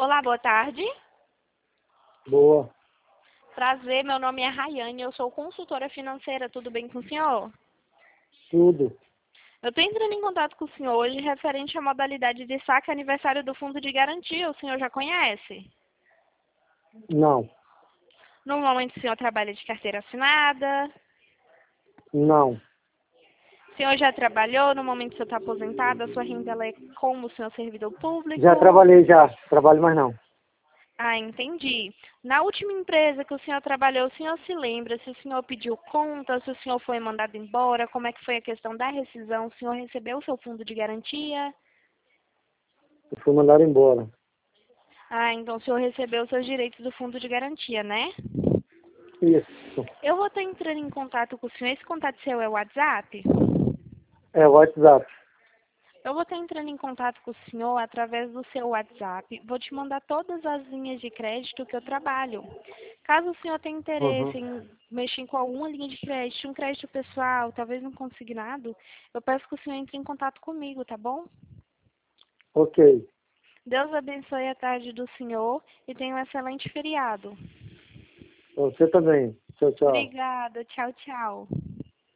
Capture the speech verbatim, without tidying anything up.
Olá, boa tarde. Boa, Prazer, meu nome é Rayane, eu sou consultora financeira, tudo bem com o senhor? tudo. Eu estou entrando em contato com o senhor hoje referente à modalidade de saque aniversário do Fundo de Garantia, o senhor já conhece? Não, Normalmente o senhor trabalha de carteira assinada, não. o senhor já trabalhou, no momento o senhor está aposentado, a sua renda ela é como o senhor servidor Já público? trabalhei já, trabalho mais não. Ah, entendi. Na última empresa que o senhor trabalhou, o senhor se lembra se o senhor pediu conta, se o senhor foi mandado embora, como é que foi a questão da rescisão, o senhor recebeu o seu fundo de garantia? Eu fui mandado embora. Ah, então o senhor recebeu os seus direitos do fundo de garantia, né? Isso. Eu vou estar entrando em contato com o senhor, esse contato seu é o WhatsApp? É o WhatsApp. Eu vou estar entrando em contato com o senhor através do seu WhatsApp. Vou te mandar todas as linhas de crédito que eu trabalho. Caso o senhor tenha Uhum. interesse em mexer com alguma linha de crédito, um crédito pessoal, talvez um consignado, eu peço que o senhor entre em contato comigo, tá bom? Ok. Deus abençoe a tarde do senhor e tenha um excelente feriado. Você também. Tchau, tchau. Obrigada. Tchau, tchau.